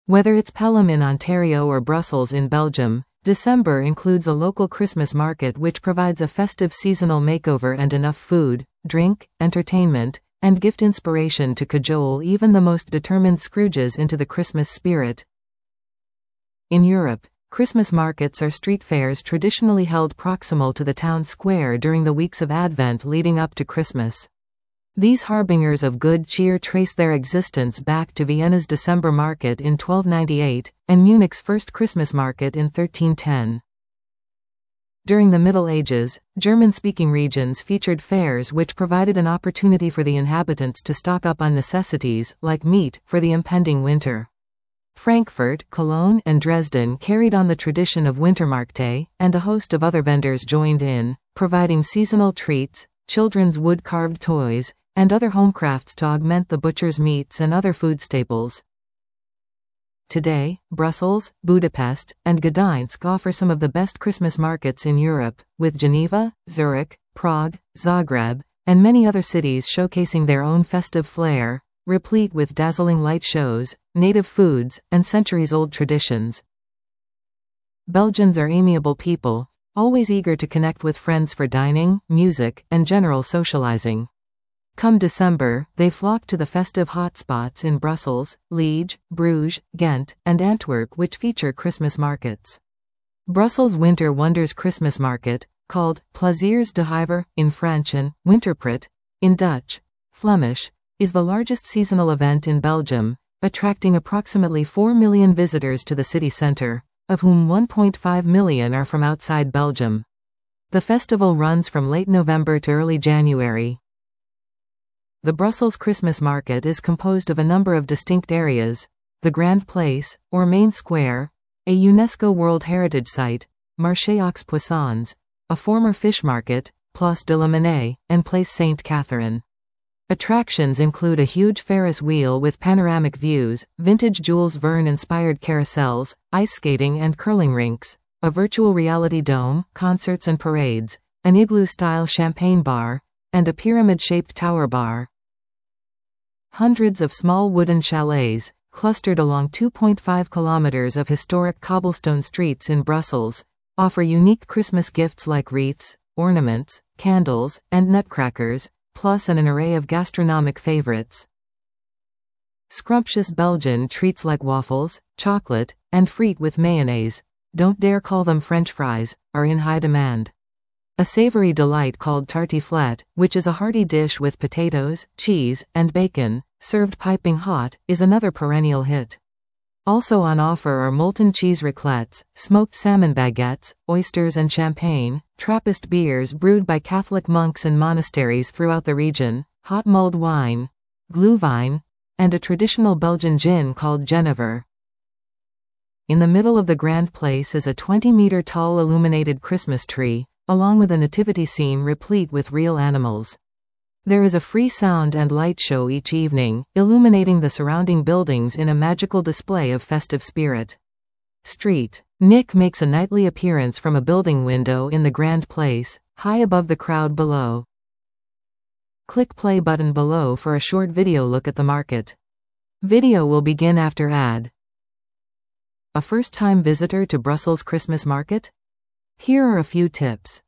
Whether it's Pelham in Ontario or Brussels in Belgium, December includes a local Christmas market which provides a festive seasonal makeover and enough food, drink, entertainment, and gift inspiration to cajole even the most determined Scrooges into the Christmas spirit. In Europe, Christmas markets are street fairs traditionally held proximal to the town square during the weeks of Advent leading up to Christmas. These harbingers of good cheer trace their existence back to Vienna's December market in 1298, and Munich's first Christmas market in 1310. During the Middle Ages, German-speaking regions featured fairs which provided an opportunity for the inhabitants to stock up on necessities, like meat, for the impending winter. Frankfurt, Cologne, and Dresden carried on the tradition of Wintermärkte, and a host of other vendors joined in, providing seasonal treats, children's wood-carved toys, and other homecrafts to augment the butcher's meats and other food staples. Today, Brussels, Budapest, and Gdańsk offer some of the best Christmas markets in Europe, with Geneva, Zurich, Prague, Zagreb, and many other cities showcasing their own festive flair, replete with dazzling light shows, native foods, and centuries-old traditions. Belgians are amiable people, always eager to connect with friends for dining, music, and general socializing. Come December, they flock to the festive hotspots in Brussels, Liège, Bruges, Ghent, and Antwerp which feature Christmas markets. Brussels' Winter Wonders Christmas Market, called Plaisirs de Hiver in French and Winterpret in Dutch, Flemish, is the largest seasonal event in Belgium, attracting approximately 4 million visitors to the city centre, of whom 1.5 million are from outside Belgium. The festival runs from late November to early January. The Brussels Christmas market is composed of a number of distinct areas: the Grand Place, or Main Square, a UNESCO World Heritage Site, Marché aux Poissons, a former fish market, Place de la Monnaie, and Place Sainte-Catherine. Attractions include a huge Ferris wheel with panoramic views, vintage Jules Verne-inspired carousels, ice skating and curling rinks, a virtual reality dome, concerts and parades, an igloo-style champagne bar, and a pyramid-shaped tower bar. Hundreds of small wooden chalets, clustered along 2.5 kilometers of historic cobblestone streets in Brussels, offer unique Christmas gifts like wreaths, ornaments, candles, and nutcrackers, plus an array of gastronomic favorites. Scrumptious Belgian treats like waffles, chocolate, and frites with mayonnaise, don't dare call them French fries, are in high demand. A savory delight called tartiflette, which is a hearty dish with potatoes, cheese, and bacon, served piping hot, is another perennial hit. Also on offer are molten cheese raclettes, smoked salmon baguettes, oysters and champagne, Trappist beers brewed by Catholic monks and monasteries throughout the region, hot mulled wine, glühwein, and a traditional Belgian gin called Genever. In the middle of the Grand Place is a 20-meter tall illuminated Christmas tree, along with a nativity scene replete with real animals. There is a free sound and light show each evening, illuminating the surrounding buildings in a magical display of festive spirit. Street Nick makes a nightly appearance from a building window in the Grand Place, high above the crowd below. Click play button below for a short video look at the market. Video will begin after ad. A first-time visitor to Brussels Christmas market? Here are a few tips.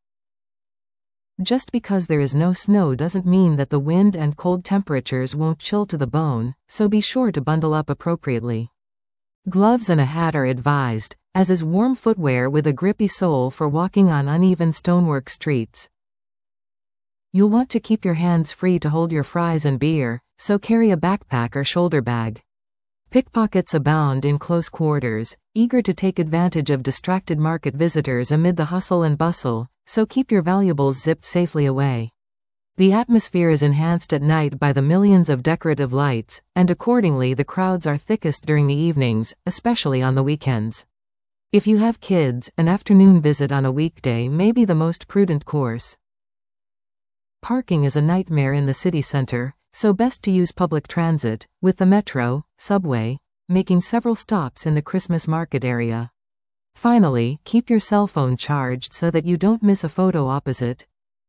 Just because there is no snow doesn't mean that the wind and cold temperatures won't chill to the bone, so be sure to bundle up appropriately. Gloves and a hat are advised, as is warm footwear with a grippy sole for walking on uneven stonework streets. You'll want to keep your hands free to hold your fries and beer, so carry a backpack or shoulder bag. Pickpockets abound in close quarters, eager to take advantage of distracted market visitors amid the hustle and bustle, so keep your valuables zipped safely away. The atmosphere is enhanced at night by the millions of decorative lights, and accordingly the crowds are thickest during the evenings, especially on the weekends. If you have kids, an afternoon visit on a weekday may be the most prudent course. Parking is a nightmare in the city center, so best to use public transit, with the metro, subway, making several stops in the Christmas market area. Finally, keep your cell phone charged so that you don't miss a photo opposite.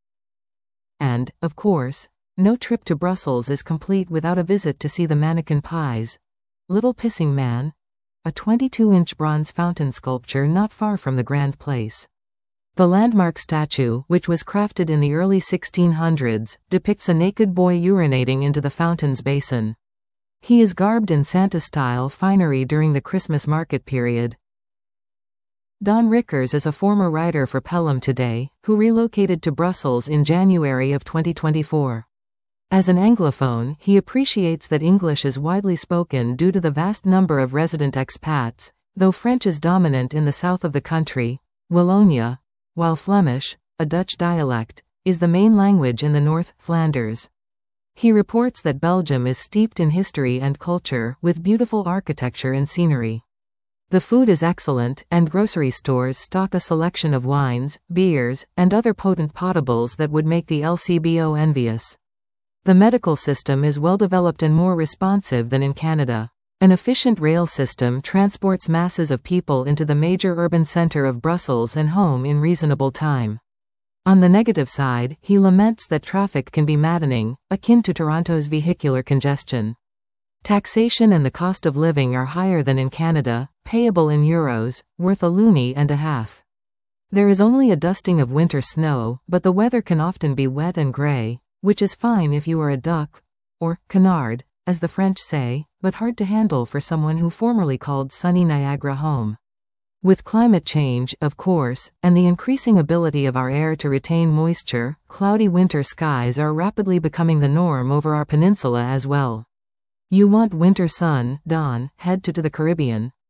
And, of course, no trip to Brussels is complete without a visit to see the mannequin pies. Little Pissing Man, a 22-inch bronze fountain sculpture not far from the Grand Place. The landmark statue, which was crafted in the early 1600s, depicts a naked boy urinating into the fountain's basin. He is garbed in Santa-style finery during the Christmas market period. Don Rickers is a former writer for Pelham Today, who relocated to Brussels in January of 2024. As an Anglophone, he appreciates that English is widely spoken due to the vast number of resident expats, though French is dominant in the south of the country, Wallonia, while Flemish, a Dutch dialect, is the main language in the north, Flanders. He reports that Belgium is steeped in history and culture, with beautiful architecture and scenery. The food is excellent, and grocery stores stock a selection of wines, beers, and other potent potables that would make the LCBO envious. The medical system is well developed and more responsive than in Canada. An efficient rail system transports masses of people into the major urban center of Brussels and home in reasonable time. On the negative side, he laments that traffic can be maddening, akin to Toronto's vehicular congestion. Taxation and the cost of living are higher than in Canada, payable in euros, worth a loonie and a half. There is only a dusting of winter snow, but the weather can often be wet and grey, which is fine if you are a duck, or canard, as the French say, but hard to handle for someone who formerly called sunny Niagara home. With climate change, of course, and the increasing ability of our air to retain moisture, cloudy winter skies are rapidly becoming the norm over our peninsula as well. You want winter sun, Don, head to the Caribbean.